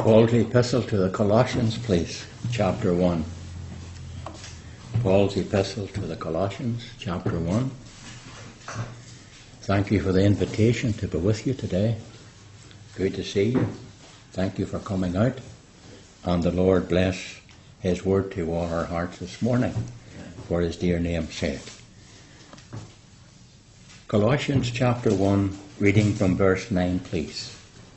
Paul's epistle to the Colossians, please, chapter 1. Paul's epistle to the Colossians, chapter 1. Thank you for the invitation to be with you today. Good to see you. Thank you for coming out. And the Lord bless His word to all our hearts this morning for His dear name's sake. Colossians chapter 1, reading from verse 9, please.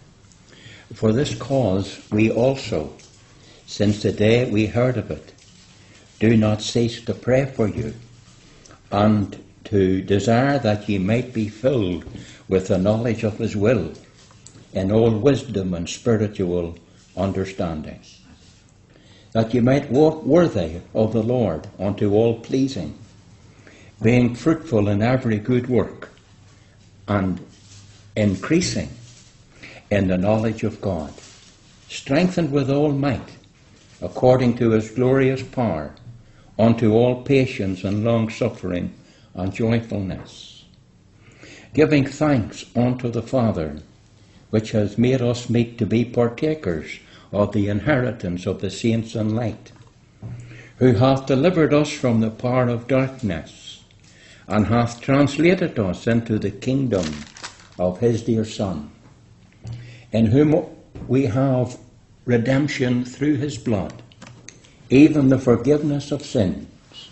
For this cause we also, since the day we heard of it, do not cease to pray for you, and to desire that ye might be filled with the knowledge of His will, in all wisdom and spiritual understanding, that ye might walk worthy of the Lord unto all pleasing, being fruitful in every good work, and increasing in the knowledge of God, strengthened with all might, according to His glorious power, unto all patience and long-suffering and joyfulness, giving thanks unto the Father, which has made us meet to be partakers of the inheritance of the saints in light, who hath delivered us from the power of darkness, and hath translated us into the kingdom of His dear Son, in whom we have redemption through His blood, even the forgiveness of sins,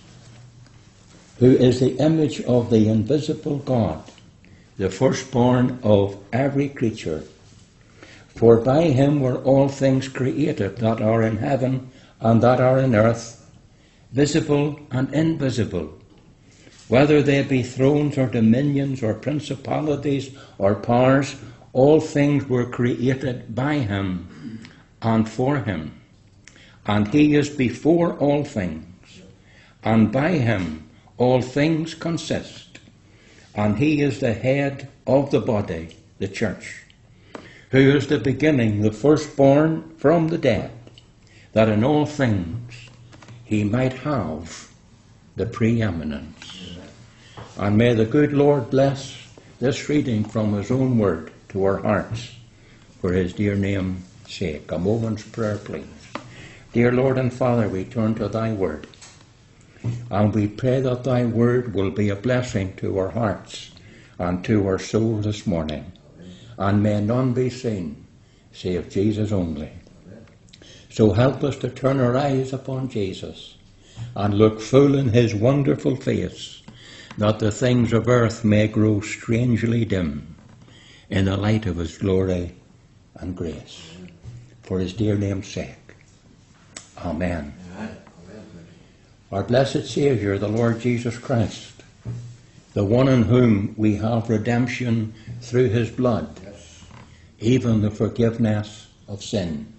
who is the image of the invisible God, the firstborn of every creature. For by Him were all things created that are in heaven and that are in earth, visible and invisible, whether they be thrones or dominions or principalities or powers. All things were created by Him and for Him, and He is before all things, and by Him all things consist, and He is the head of the body, the church, who is the beginning, the firstborn from the dead, that in all things He might have the preeminence. And may the good Lord bless this reading from His own word to our hearts, for His dear name's sake. A moment's prayer, please. Dear Lord and Father, we turn to Thy word, and we pray that Thy word will be a blessing to our hearts and to our soul this morning, and may none be seen save Jesus only. So help us to turn our eyes upon Jesus and look full in His wonderful face, that the things of earth may grow strangely dim in the light of His glory and grace. For His dear name's sake. Amen. Amen. Our blessed Saviour, the Lord Jesus Christ, the one in whom we have redemption through His blood, even the forgiveness of sins.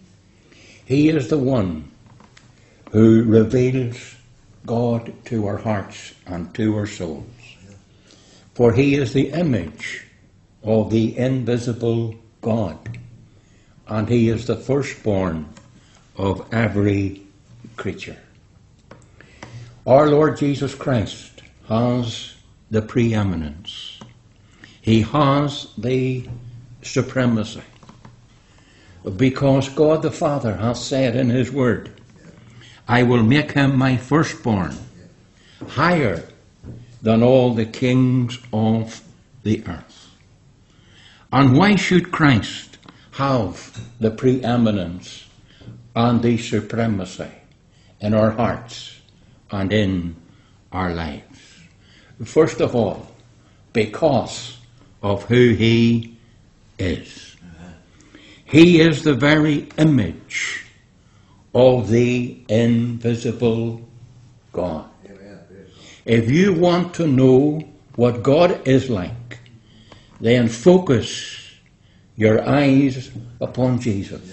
He is the one who reveals God to our hearts and to our souls. For He is the image of the invisible God, and He is the firstborn of every creature. Our Lord Jesus Christ has the preeminence. He has the supremacy, because God the Father has said in His word, I will make Him my firstborn, higher than all the kings of the earth. And why should Christ have the preeminence and the supremacy in our hearts and in our lives? First of all, because of who He is. He is the very image of the invisible God. If you want to know what God is like, then focus your eyes upon Jesus.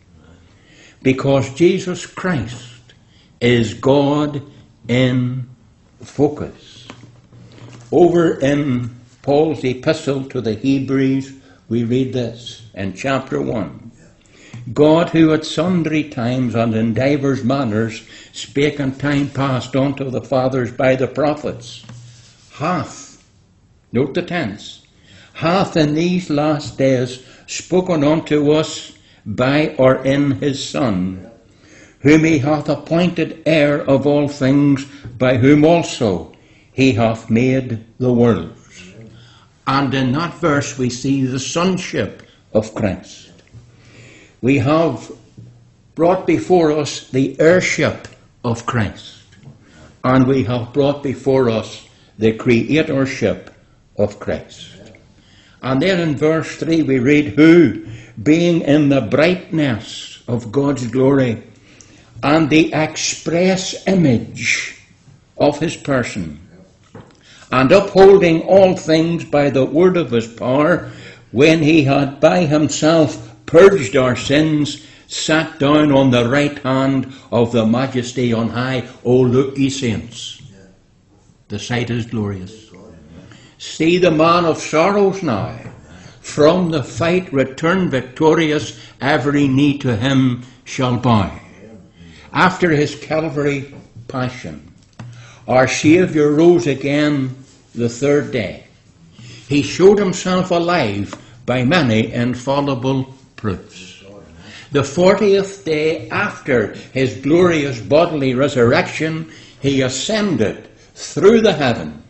Because Jesus Christ is God in focus. Over in Paul's epistle to the Hebrews, we read this in chapter 1. God, who at sundry times and in divers manners spake in time past unto the fathers by the prophets, hath, note the tense, hath in these last days spoken unto us by or in his Son, whom he hath appointed heir of all things, by whom also he hath made the worlds. And in that verse we see the sonship of Christ. We have brought before us the heirship of Christ, and we have brought before us the creatorship of Christ. And then in verse 3 we read, who, being in the brightness of God's glory and the express image of his person, and upholding all things by the word of his power, when he had by himself purged our sins, sat down on the right hand of the Majesty on high. Oh, look, ye saints, the sight is glorious. See the man of sorrows now, from the fight return victorious, every knee to him shall bow. After his Calvary passion, our Saviour rose again the third day. He showed himself alive by many infallible proofs. The 40th day after his glorious bodily resurrection, he ascended through the heavens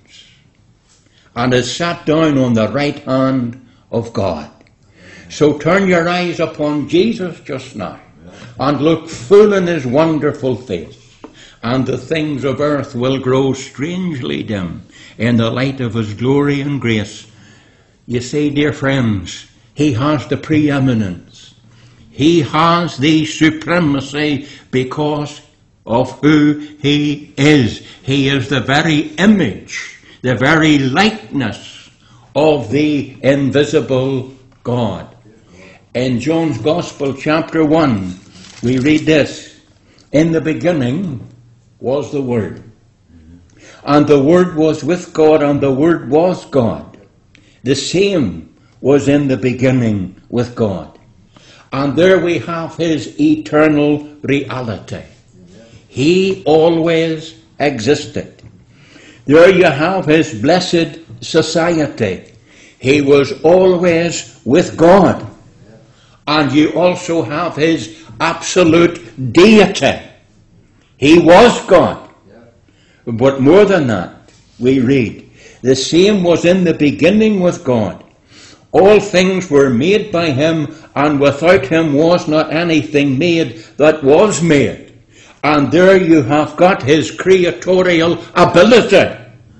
and is sat down on the right hand of God. So turn your eyes upon Jesus just now and look full in his wonderful face, and the things of earth will grow strangely dim in the light of his glory and grace. You see, dear friends, he has the preeminence. He has the supremacy because of who he is. He is the very image, the very likeness of the invisible God. In John's Gospel, chapter 1, we read this: in the beginning was the Word, and the Word was with God, and the Word was God. The same was in the beginning with God. And there we have his eternal reality. He always existed. There you have his blessed society. He was always with God. And you also have his absolute deity. He was God. But more than that, we read, the same was in the beginning with God. All things were made by him, and without him was not anything made that was made. And there you have got his creatorial ability.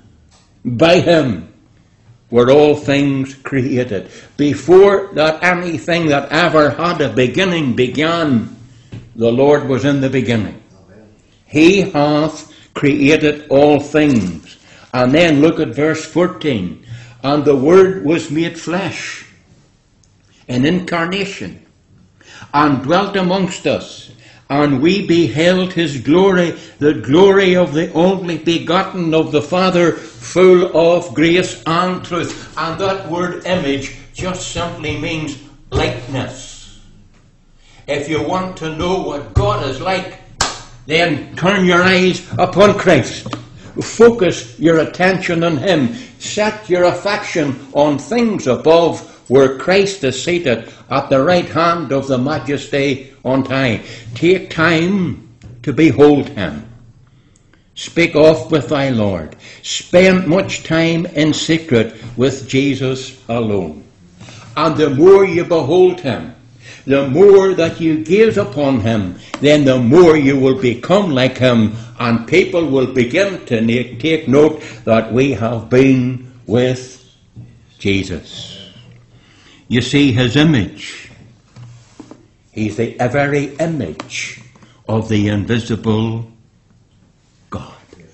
By him were all things created. Before that anything that ever had a beginning began, the Lord was in the beginning. He hath created all things. And then look at verse 14. And the Word was made flesh, an incarnation, and dwelt amongst us. And we beheld his glory, the glory of the only begotten of the Father, full of grace and truth. And that word image just simply means likeness. If you want to know what God is like, then turn your eyes upon Christ. Focus your attention on him. Set your affection on things above, where Christ is seated at the right hand of the Majesty on high. Take time to behold him. Speak oft with thy Lord. Spend much time in secret with Jesus alone. And the more you behold him, the more that you gaze upon him, then the more you will become like him, and people will begin to take note that we have been with Jesus. You see, his image, he's the very image of the invisible God.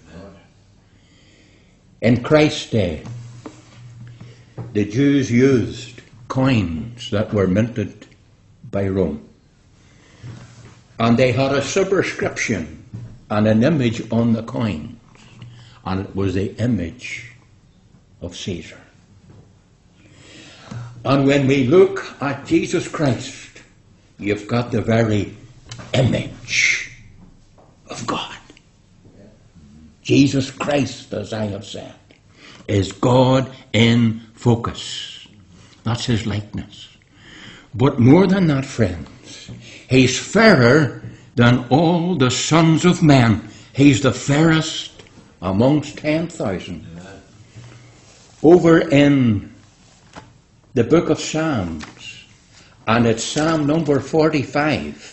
In Christ's day, the Jews used coins that were minted by Rome. And they had a superscription and an image on the coins. And it was the image of Caesar. And when we look at Jesus Christ, you've got the very image of God. Jesus Christ, as I have said, is God in focus. That's his likeness. But more than that, friends, this. He's fairer than all the sons of men. He's the fairest amongst 10,000. Over in the book of Psalms, and it's Psalm number 45,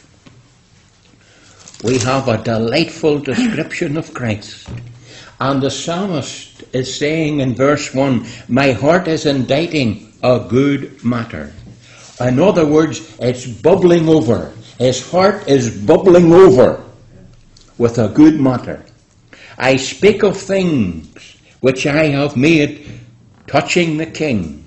we have a delightful description of Christ. And the psalmist is saying in verse 1, my heart is inditing a good matter. In other words, it's bubbling over. His heart is bubbling over with a good matter. I speak of things which I have made touching the King.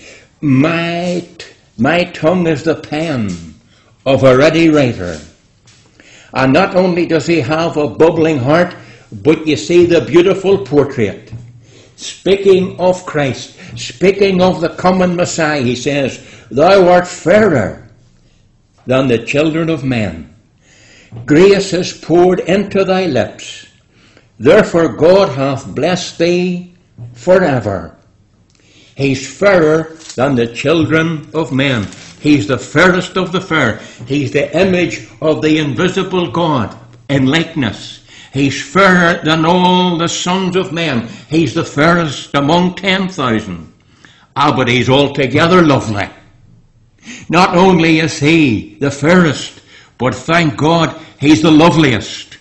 My tongue is the pen of a ready writer. And not only does he have a bubbling heart, but you see the beautiful portrait. Speaking of Christ, speaking of the coming Messiah, he says, thou art fairer than the children of men. Grace is poured into thy lips. Therefore God hath blessed thee forever. He's fairer than the children of men. He's the fairest of the fair. He's the image of the invisible God in likeness. He's fairer than all the sons of men. He's the fairest among 10,000. But he's altogether lovely. Not only is he the fairest, but thank God he's the loveliest.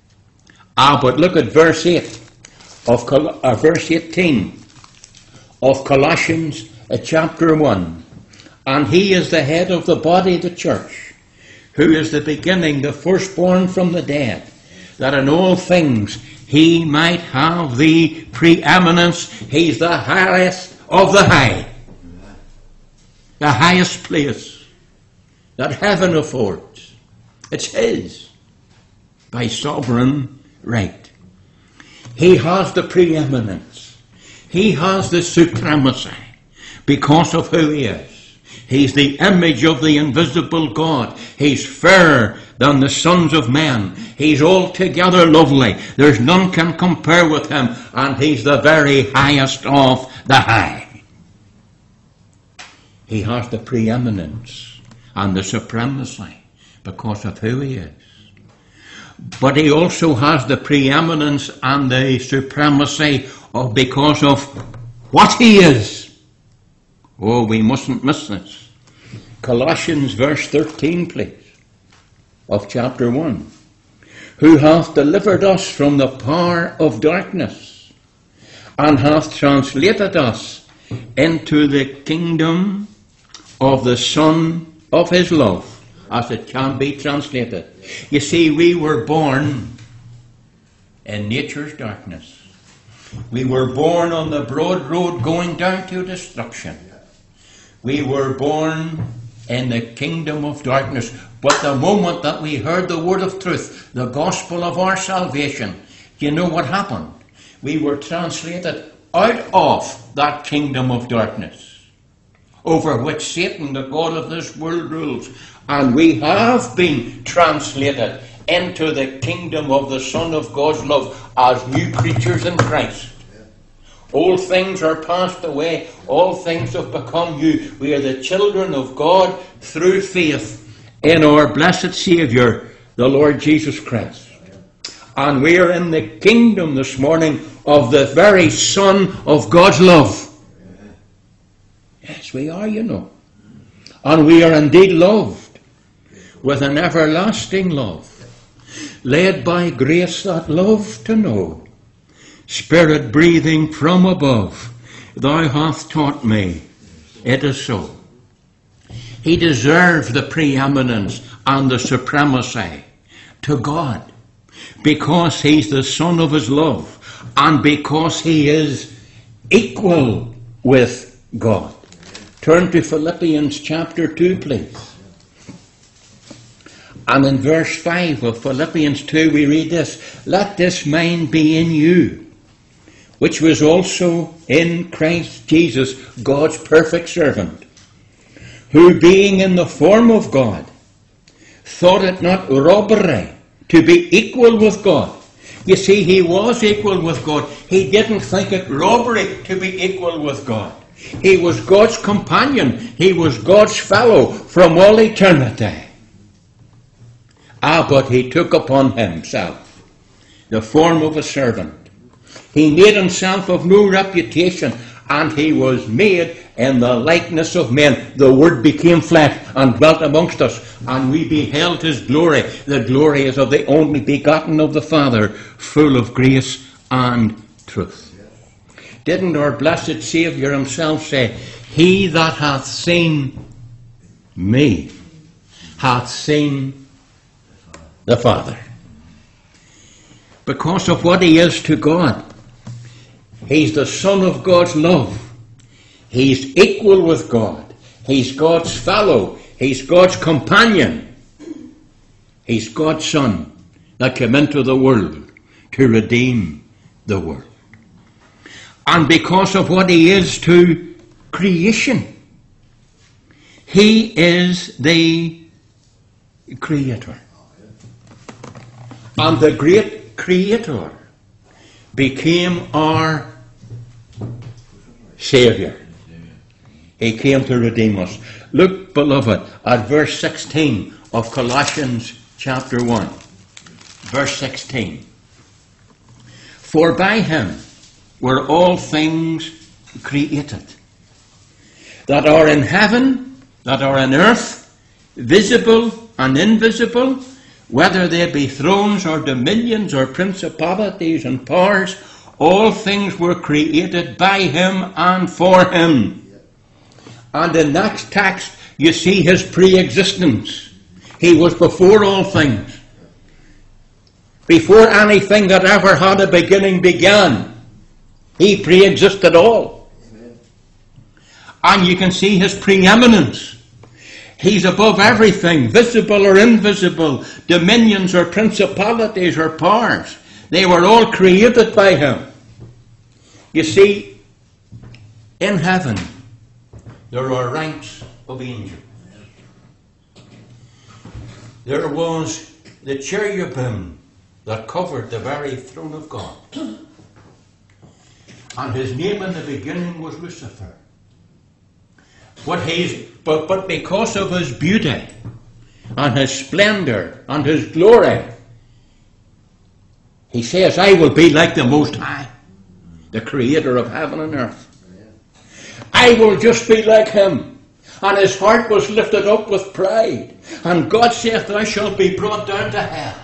But look at verse 8 of verse 18 of Colossians chapter 1. And he is the head of the body, the church, who is the beginning, the firstborn from the dead, that in all things he might have the preeminence. He's the highest of the high. The highest place that heaven affords. It's his by sovereign right. He has the preeminence. He has the supremacy because of who he is. He's the image of the invisible God. He's fairer than the sons of men. He's altogether lovely. There's none can compare with him. And he's the very highest of the high. He has the preeminence and the supremacy because of who he is. But he also has the preeminence and the supremacy because of what he is. Oh, we mustn't miss this. Colossians verse 13, please, of chapter 1. Who hath delivered us from the power of darkness, and hath translated us into the kingdom of the Son of his love, as it can be translated. You see, we were born in nature's darkness. We were born on the broad road going down to destruction. We were born in the kingdom of darkness. But the moment that we heard the word of truth, the gospel of our salvation, you know what happened? We were translated out of that kingdom of darkness, over which Satan, the god of this world, rules. And we have been translated into the kingdom of the Son of God's love as new creatures in Christ. All things are passed away. All things have become new. We are the children of God through faith in our blessed Saviour, the Lord Jesus Christ. And we are in the kingdom this morning of the very Son of God's love. Yes, we are, you know. And we are indeed loved with an everlasting love, led by grace that love to know. Spirit breathing from above, thou hast taught me, it is so. He deserves the preeminence and the supremacy to God, because he's the Son of his love, and because he is equal with God. Turn to Philippians chapter 2, please. And in verse 5 of Philippians 2 we read this, let this mind be in you, which was also in Christ Jesus, God's perfect servant, who being in the form of God, thought it not robbery to be equal with God. You see, he was equal with God. He didn't think it robbery to be equal with God. He was God's companion. He was God's fellow from all eternity. But he took upon himself the form of a servant. He made himself of no reputation, and he was made in the likeness of men. The Word became flesh and dwelt amongst us, and we beheld his glory. The glory is of the only begotten of the Father, full of grace and truth. Didn't our blessed Saviour himself say, he that hath seen me hath seen the Father? Because of what he is to God. He's the Son of God's love. He's equal with God. He's God's fellow. He's God's companion. He's God's Son that came into the world to redeem the world. And because of what he is to creation, he is the Creator. And the great Creator became our Saviour. He came to redeem us. Look, beloved, at verse 16 of Colossians chapter 1. Verse 16. For by him were all things created, that are in heaven, that are on earth, visible and invisible, whether they be thrones or dominions or principalities and powers, all things were created by him and for him. And in that text you see his pre-existence. He was before all things. Before anything that ever had a beginning began, he pre-existed all. Amen. And you can see his preeminence. He's above everything, visible or invisible, dominions or principalities or powers. They were all created by him. You see, in heaven, there are ranks of angels. There was the cherubim that covered the very throne of God. And his name in the beginning was Lucifer. But because of his beauty and his splendor and his glory, he says, I will be like the Most High, the Creator of heaven and earth. I will just be like him. And his heart was lifted up with pride. And God saith, thou shalt be brought down to hell.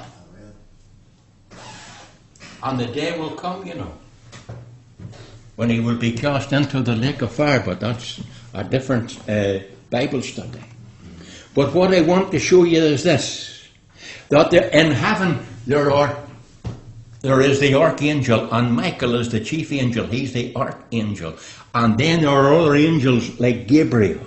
And the day will come, you know, when he will be cast into the lake of fire, but that's a different Bible study. But what I want to show you is this, that in heaven there is the archangel, and Michael is the chief angel. He's the archangel. And then there are other angels like Gabriel.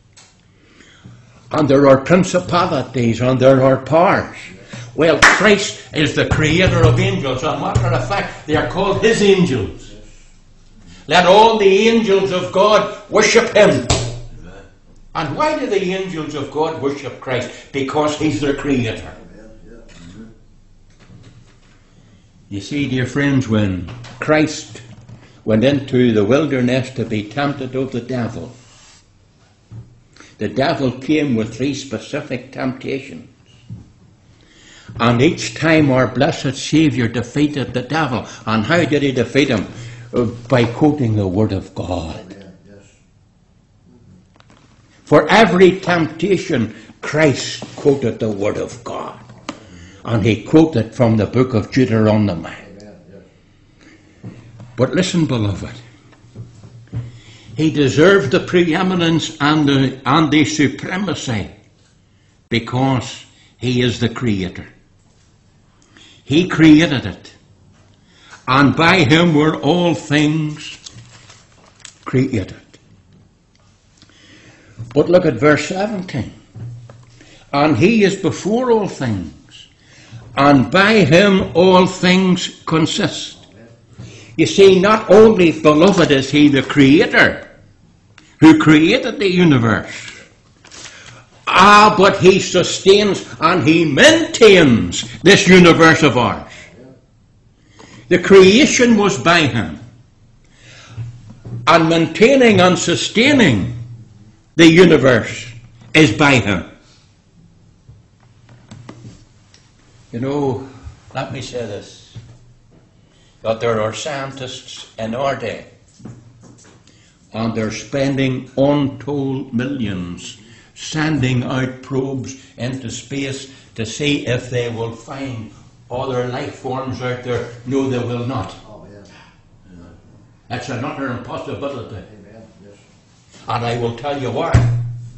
And there are principalities, and there are powers. Well, Christ is the creator of angels. As a matter of fact, they are called his angels. Let all the angels of God worship him. And why do the angels of God worship Christ? Because he's their creator. You see, dear friends, when Christ went into the wilderness to be tempted of the devil came with 3 specific temptations. And each time our blessed Saviour defeated the devil. And how did he defeat him? By quoting the Word of God. For every temptation, Christ quoted the Word of God. And he quoted from the book of Deuteronomy. But listen, beloved. He deserves the preeminence and the supremacy because he is the creator. He created it. And by him were all things created. But look at verse 17. And he is before all things, and by him all things consist. You see, not only, beloved, is he the creator who created the universe, but he sustains and he maintains this universe of ours. The creation was by him, and maintaining and sustaining the universe is by him. You know, let me say this, that there are scientists in our day, and they're spending untold millions sending out probes into space to see if they will find other life forms out there. No, they will not. Oh, yeah. That's an utter impossibility. Amen. Yes. And I will tell you why.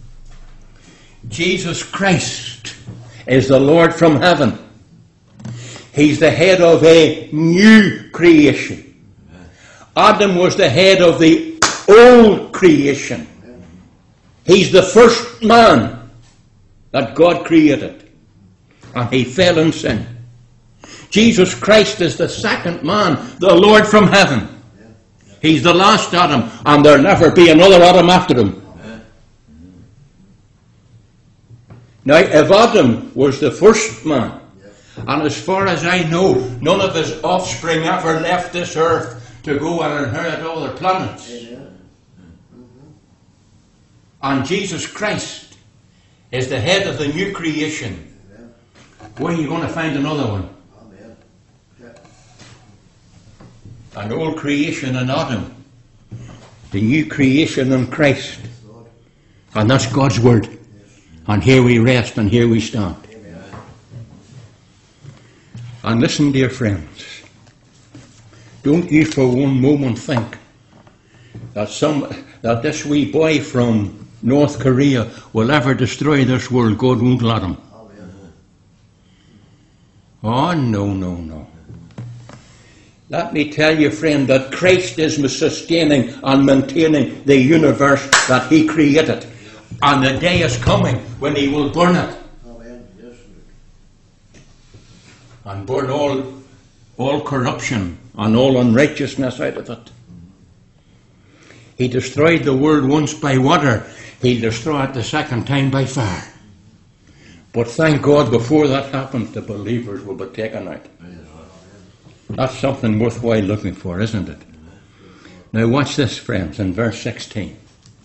Jesus Christ is the Lord from heaven. He's the head of a new creation. Adam was the head of the old creation. He's the first man that God created. And he fell in sin. Jesus Christ is the second man, the Lord from heaven. He's the last Adam, and there'll never be another Adam after him. Now, if Adam was the first man, and as far as I know, none of his offspring ever left this earth to go and inherit other planets. And Jesus Christ is the head of the new creation. Where are you going to find another one? An old creation in Adam, the new creation in Christ. And that's God's word. And here we rest and here we stand. And listen, dear friends, don't you for one moment think that this wee boy from North Korea will ever destroy this world. God won't let him. Oh, no, no, no. Let me tell you, friend, that Christ is sustaining and maintaining the universe that he created. And the day is coming when he will burn it. And burn all corruption and all unrighteousness out of it. He destroyed the world once by water. He'll destroy it the second time by fire. But thank God, before that happens, the believers will be taken out. That's something worthwhile looking for, isn't it? Now watch this, friends, in verse 16.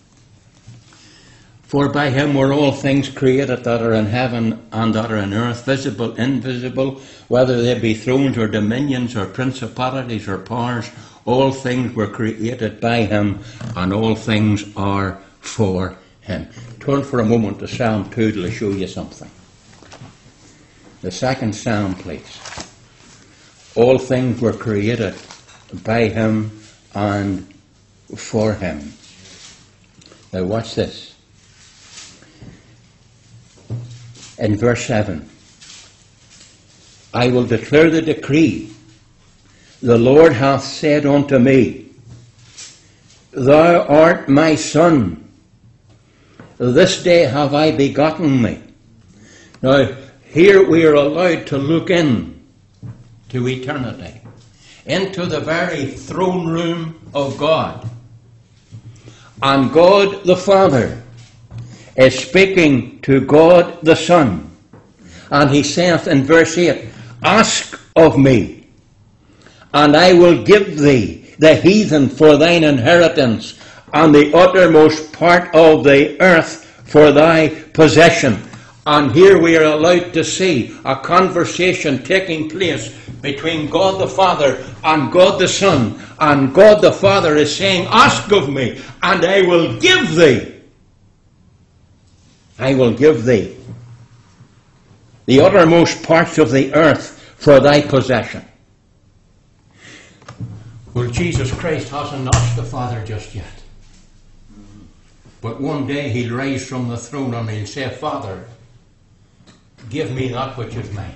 For by him were all things created that are in heaven and that are in earth, visible, invisible, whether they be thrones or dominions or principalities or powers, all things were created by him, and all things are for him. Turn for a moment to Psalm 2 to show you something. The second Psalm, please. All things were created by him and for him. Now watch this. In verse 7, I will declare the decree. The Lord hath said unto me, Thou art my son. This day have I begotten thee. Now, here we are allowed to look in to eternity, into the very throne room of God. And God the Father is speaking to God the Son. And he saith in verse 8, Ask of me, and I will give thee the heathen for thine inheritance, and the uttermost part of the earth for thy possession. And here we are allowed to see a conversation taking place between God the Father and God the Son. And God the Father is saying, Ask of me, and I will give thee. I will give thee the uttermost parts of the earth for thy possession. Well, Jesus Christ hasn't asked the Father just yet. But one day he'll rise from the throne and he'll say, Father, give me that which is mine.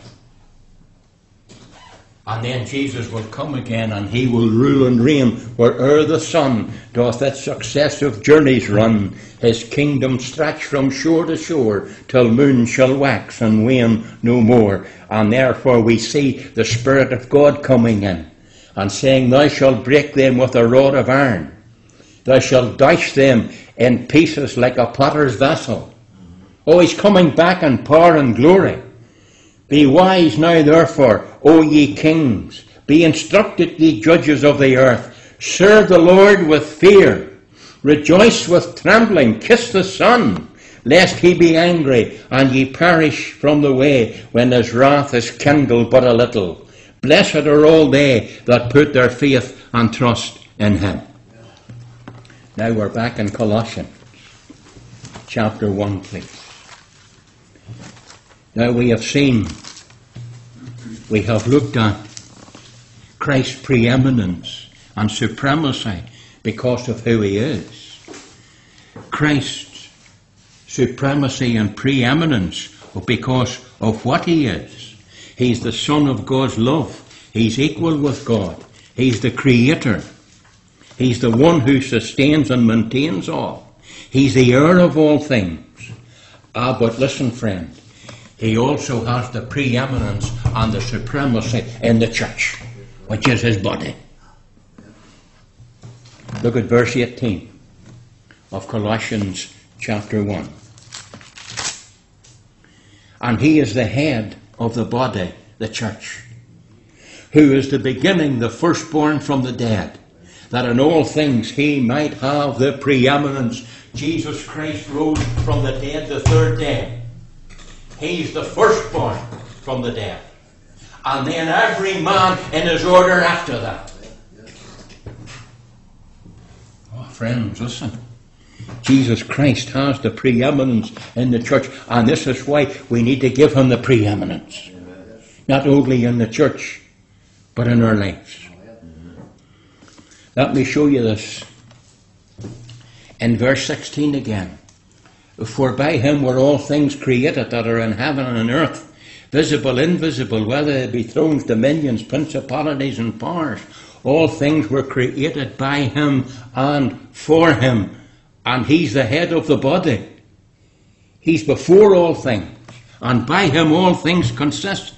And then Jesus will come again and he will rule and reign where'er the sun doth its successive journeys run. His kingdom stretch from shore to shore till moon shall wax and wane no more. And therefore we see the Spirit of God coming in and saying, Thou shalt break them with a rod of iron. Thou shalt dash them in pieces like a potter's vessel. Oh, he's coming back in power and glory. Be wise now, therefore, O ye kings. Be instructed, ye judges of the earth. Serve the Lord with fear. Rejoice with trembling. Kiss the Son. lest he be angry, and ye perish from the way, when his wrath is kindled but a little. Blessed are all they that put their faith and trust in him. Now we're back in Colossians, chapter 1, please. Now we have looked at Christ's preeminence and supremacy because of who he is. Christ's supremacy and preeminence because of what he is. He's the Son of God's love. He's equal with God. He's the Creator. He's the one who sustains and maintains all. He's the heir of all things. But listen, friend, he also has the preeminence and the supremacy in the church, which is his body. Look at verse 18 of Colossians chapter 1. And he is the head of the body, the church, who is the beginning, the firstborn from the dead, that in all things he might have the preeminence. Jesus Christ rose from the dead the third day. He's the firstborn from the dead. And then every man in his order after that. Oh, friends, listen. Jesus Christ has the preeminence in the church, and this is why we need to give him the preeminence. Not only in the church, but in our lives. Let me show you this in verse 16 again. For by him were all things created that are in heaven and on earth, visible, invisible, whether they be thrones, dominions, principalities and powers. All things were created by him and for him. And he's the head of the body. He's before all things. And by him all things consist.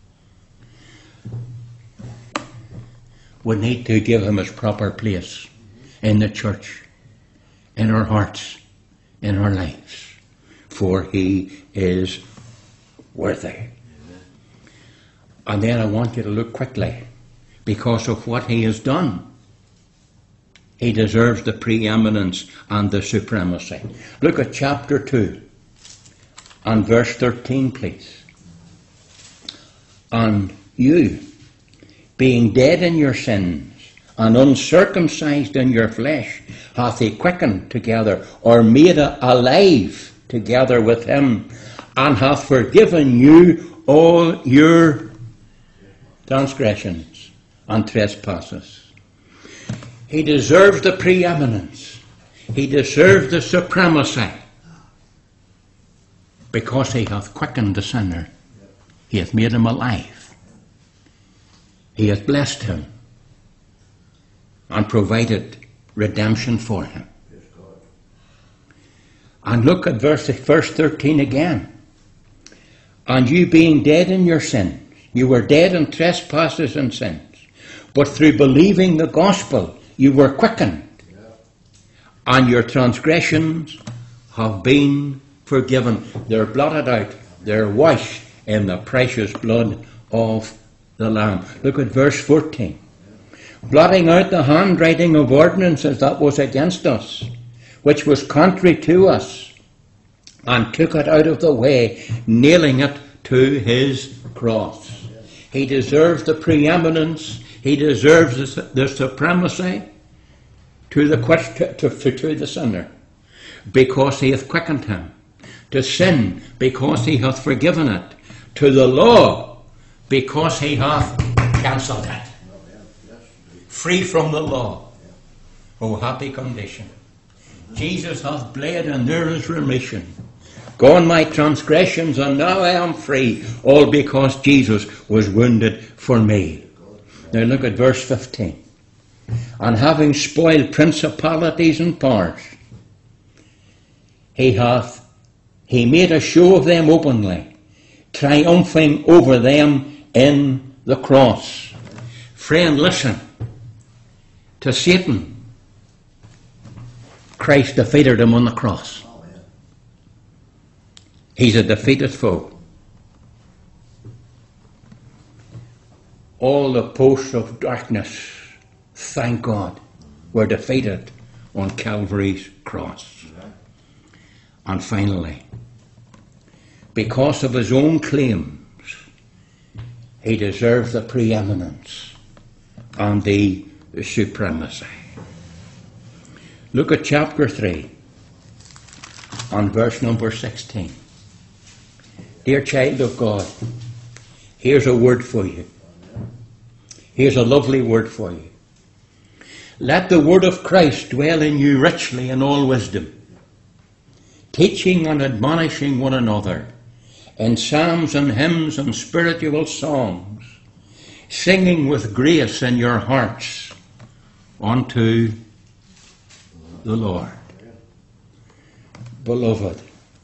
We need to give him his proper place in the church, in our hearts, in our lives. For he is worthy. And then I want you to look quickly, because of what he has done. He deserves the preeminence and the supremacy. Look at chapter 2 and verse 13, please. And you, being dead in your sins and uncircumcised in your flesh, hath he quickened together, or made alive together with him, and hath forgiven you all your transgressions and trespasses. He deserves the preeminence. He deserves the supremacy, because he hath quickened the sinner. He hath made him alive. He hath blessed him and provided redemption for him. And look at verse 13 again. And you being dead in your sins, you were dead in trespasses and sins, but through believing the gospel you were quickened, and your transgressions have been forgiven. They're blotted out. They're washed in the precious blood of the Lamb. Look at verse 14. Blotting out the handwriting of ordinances that was against us, which was contrary to us, and took it out of the way, nailing it to his cross. He deserves the preeminence. He deserves the supremacy to the sinner, because he hath quickened him. To sin, because he hath forgiven it. To the law, because he hath cancelled it. Free from the law. Oh, happy condition. Jesus hath bled, and there is remission. Gone my transgressions, and now I am free, all because Jesus was wounded for me. Now look at verse 15. And having spoiled principalities and powers, he made a show of them openly, triumphing over them in the cross. Friend, listen. To Satan, Christ defeated him on the cross. He's a defeated foe. All the posts of darkness, thank God, were defeated on Calvary's cross. And finally, because of his own claims, he deserves the preeminence and the supremacy. Look at chapter 3 and verse number 16. Dear child of God, here's a word for you. Here's a lovely word for you. Let the word of Christ dwell in you richly in all wisdom, teaching and admonishing one another in psalms and hymns and spiritual songs, singing with grace in your hearts unto the Lord. Beloved,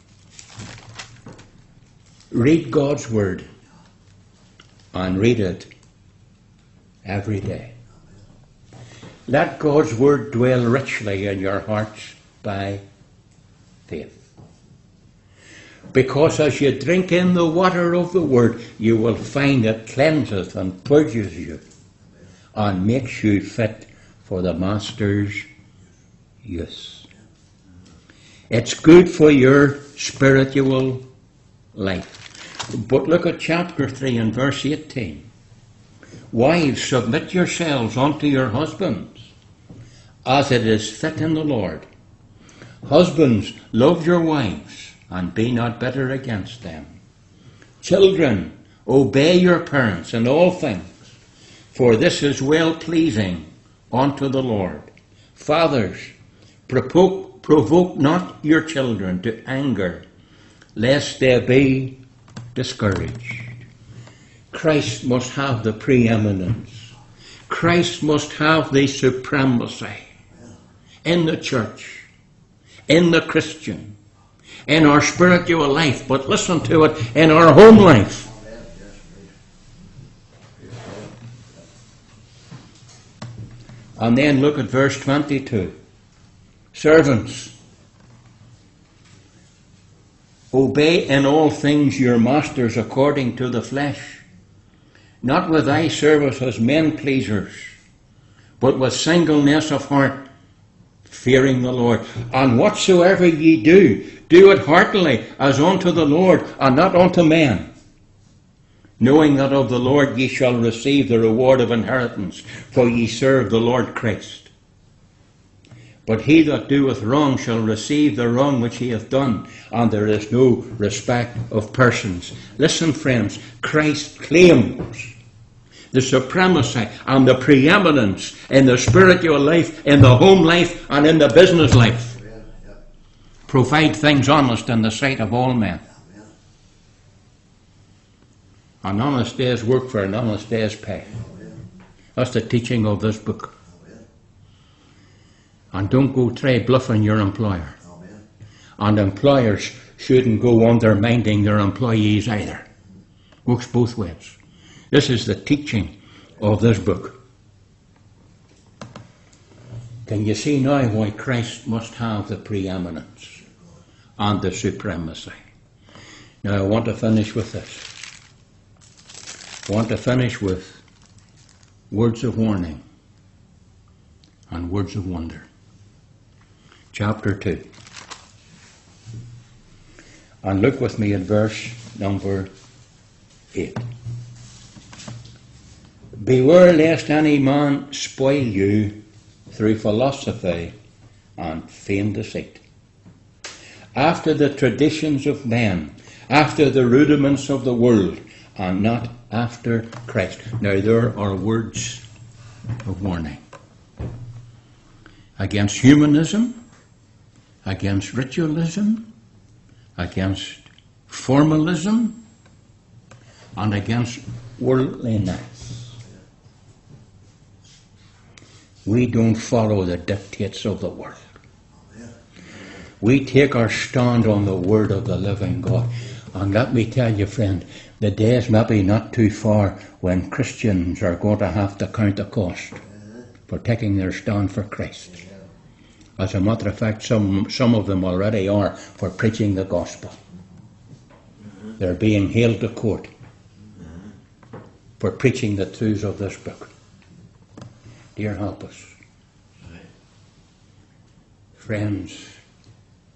read God's word and read it every day. Let God's word dwell richly in your hearts by faith. Because as you drink in the water of the word, you will find it cleanses and purges you and makes you fit for the Master's use. It's good for your spiritual life. But look at chapter 3 and verse 18. Wives, submit yourselves unto your husbands, as it is fit in the Lord. Husbands, love your wives, and be not bitter against them. Children, obey your parents in all things, for this is well-pleasing unto the Lord. Fathers, provoke not your children to anger, lest they be discouraged. Christ must have the preeminence. Christ must have the supremacy in the church, in the Christian, in our spiritual life, but listen to it, in our home life. And then look at verse 22. Servants, obey in all things your masters according to the flesh, not with eye service as men pleasers, but with singleness of heart, fearing the Lord. And whatsoever ye do, do it heartily as unto the Lord, and not unto men, knowing that of the Lord ye shall receive the reward of inheritance, for ye serve the Lord Christ. But he that doeth wrong shall receive the wrong which he hath done, and there is no respect of persons. Listen, friends, Christ claims the supremacy and the preeminence in the spiritual life, in the home life, and in the business life. Provide things honest in the sight of all men. An honest day's work for an honest day's pay. That's the teaching of this book. And don't go try bluffing your employer. And employers shouldn't go undermining their employees either. Works both ways. This is the teaching of this book. Can you see now why Christ must have the preeminence and the supremacy? Now I want to finish with this. I want to finish with words of warning and words of wonder. Chapter 2. And look with me at verse number 8. Beware lest any man spoil you through philosophy and vain deceit, after the traditions of men, after the rudiments of the world, and not after Christ. Now there are words of warning against humanism, against ritualism, against formalism, and against worldliness. We don't follow the dictates of the world. We take our stand on the word of the living God. And let me tell you, friend, the days may be not too far when Christians are going to have to count the cost for taking their stand for Christ. As a matter of fact, some of them already are for preaching the gospel. They're being hailed to court for preaching the truths of this book. Dear, help us. Friends,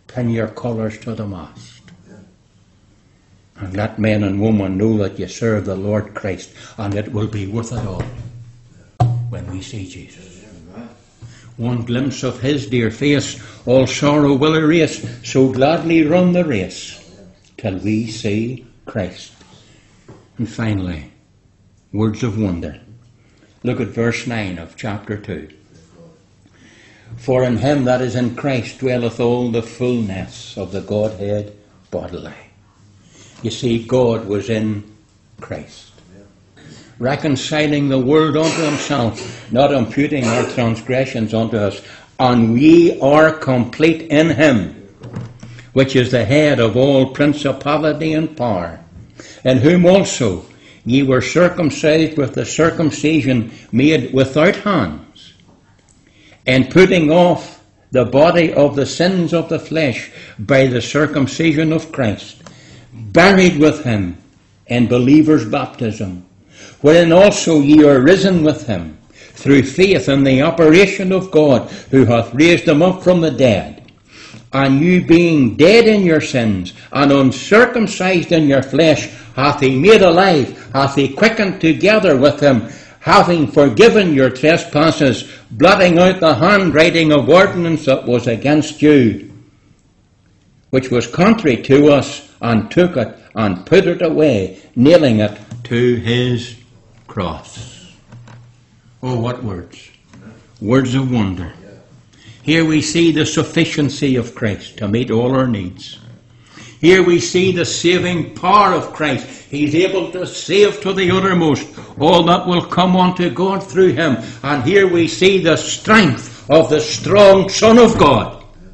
pin your colours to the mast. And let men and women know that you serve the Lord Christ, and it will be worth it all when we see Jesus. One glimpse of his dear face, all sorrow will erase, so gladly run the race till we see Christ. And finally, words of wonder. Look at verse 9 of chapter 2. For in him that is in Christ dwelleth all the fullness of the Godhead bodily. You see, God was in Christ, reconciling the world unto himself, not imputing our transgressions unto us, and we are complete in him, which is the head of all principality and power, in whom also ye were circumcised with the circumcision made without hands, and putting off the body of the sins of the flesh by the circumcision of Christ, buried with him in believers' baptism, wherein also ye are risen with him, through faith in the operation of God, who hath raised him up from the dead. And you being dead in your sins, and uncircumcised in your flesh, hath he made alive, hath he quickened together with him, having forgiven your trespasses, blotting out the handwriting of ordinance that was against you, which was contrary to us, and took it and put it away, nailing it to his cross. Oh, what words! Words of wonder. Here we see the sufficiency of Christ to meet all our needs. Here we see the saving power of Christ. He's able to save to the uttermost all that will come unto God through him. And here we see the strength of the strong Son of God.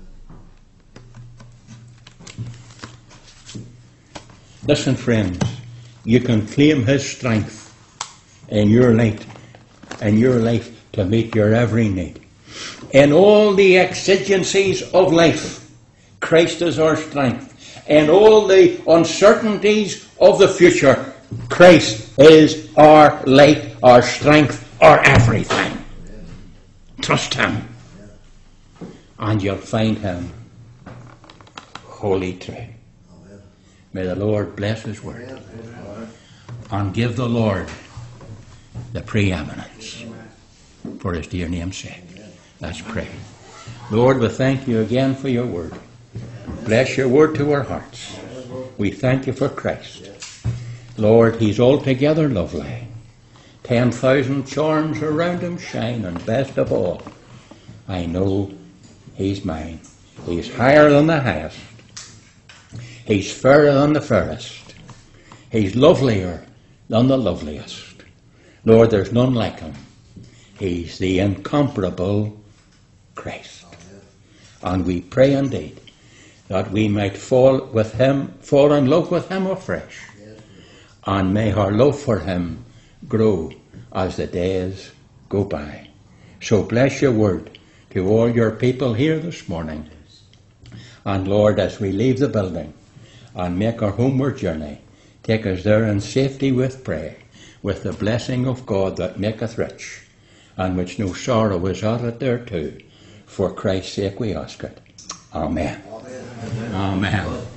Listen, friends, you can claim his strength in your life to meet your every need. In all the exigencies of life, Christ is our strength. In all the uncertainties of the future, Christ is our light, our strength, our everything. Trust him, and you'll find him wholly true. May the Lord bless his word and give the Lord the preeminence for his dear name's sake. Let's pray. Lord, we thank you again for your word. Bless your word to our hearts. We thank you for Christ. Lord, he's altogether lovely. 10,000 charms around him shine, and best of all, I know he's mine. He's higher than the highest. He's fairer than the fairest. He's lovelier than the loveliest. Lord, there's none like him. He's the incomparable Christ. And we pray indeed that we might fall in love with him afresh. And may our love for him grow as the days go by. So bless your word to all your people here this morning. And Lord, as we leave the building and make our homeward journey, take us there in safety with prayer, with the blessing of God that maketh rich, and which no sorrow is added thereto. For Christ's sake we ask it. Amen. Amen. Amen.